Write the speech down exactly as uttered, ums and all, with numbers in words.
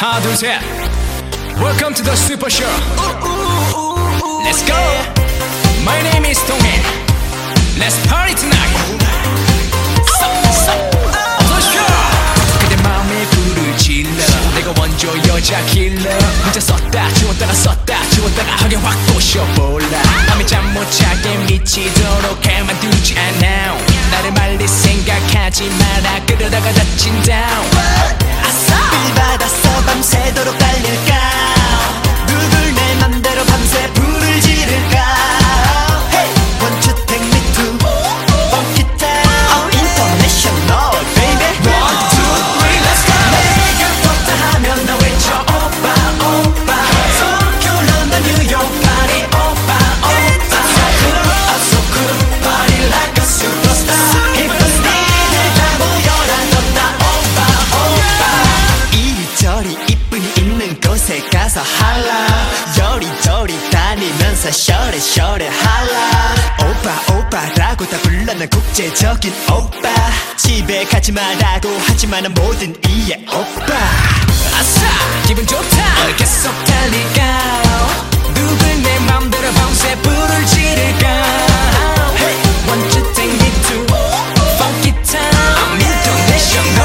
하나 둘 셋 Welcome to the Super Show. Let's go. My name is 동해. Let's party tonight. 어서 쉬어. 그대 마음에 불을 질러. 내가 원조 여자 킬러. 혼자 썼다 지웠다가 썼다 지웠다가 하게 확 부셔볼라. 밤에 잠 못 자게 미치도록 가만두지 않아. 나를 말릴 생각하지 마라. 그러다가 다친다. 빌 받았어 밤새도록 달릴까. 누굴 내 맘대로 밤새 불을 지를까. Hey, won't you take me to funky town? International baby. One, two, three, let's go. 내가 떴다 하면 나 외쳐 오빠 오빠. 도쿄 런던 뉴욕 파리 오빠 오빠. 아 so cool party like a superstar. 이쁜 니들 다 모여라 떴다 오빠 오빠. 이리저리 이쁜이 있는 곳에 가서 할라. 여리저리 다니면서 셔레셔레 할라. 오빠 오빠라고 다 불러 난 국제적인 오빠. 집에 가지 말라고 하지만 난 뭐든 이해 오빠. 아싸 기분 좋다. 계속 달릴까. 누굴 내 맘대로 밤새 불을 지를까. Hey, won't you take me to funky town? I'm international.